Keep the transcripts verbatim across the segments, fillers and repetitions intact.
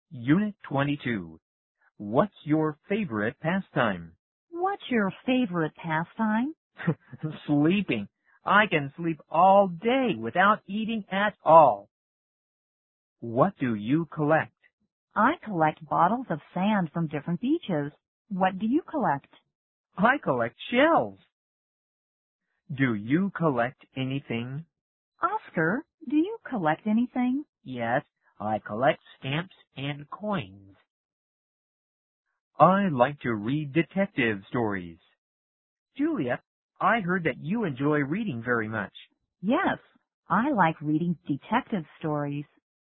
Unit twenty-two. What's your favorite pastime? What's your favorite pastime? Sleeping. I can sleep all day without eating at all. What do you collect? I collect bottles of sand from different beaches. What do you collect? I collect shells. Do you collect anything? Oscar, do you collect anything? Yes, I collect stamps and coins. I like to read detective stories. Julia, I heard that you enjoy reading very much. Yes, I like reading detective stories.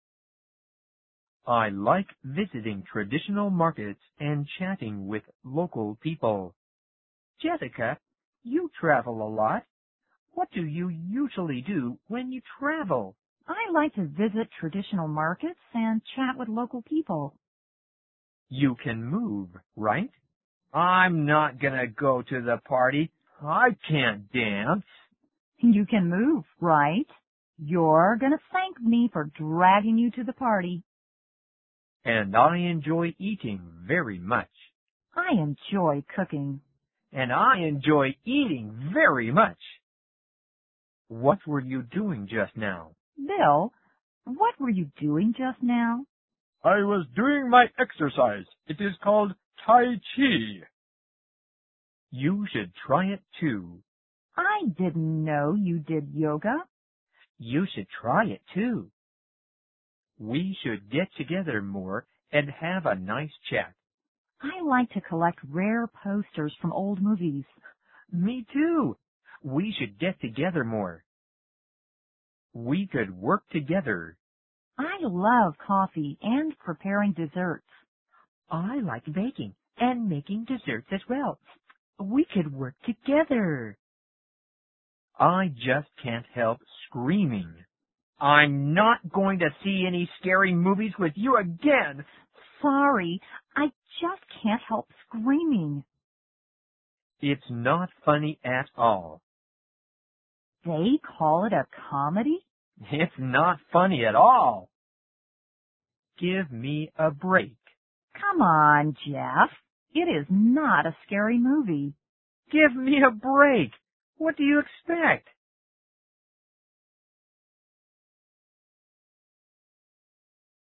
I like visiting traditional markets and chatting with local people. Jessica, you travel a lot. What do you usually do when you travel? I like to visit traditional markets and chat with local people. You can move, right? I'm not gonna go to the party. I can't dance. You can move, right? You're gonna thank me for dragging you to the party. And I enjoy eating very much. I enjoy cooking. And I enjoy eating very much. What were you doing just now? Bill, what were you doing just now? I was doing my exercise. It is called Tai Chi. You should try it too. I didn't know you did yoga. You should try it too. We should get together more and have a nice chat. I like to collect rare posters from old movies. Me too. We should get together more. We could work together. I love coffee and preparing desserts. I like baking and making desserts as well. We could work together. I just can't help screaming. I'm not going to see any scary movies with you again. Sorry, I just can't help screaming. It's not funny at all. They call it a comedy? It's not funny at all. Give me a break. Come on, Jeff. It is not a scary movie. Give me a break. What do you expect?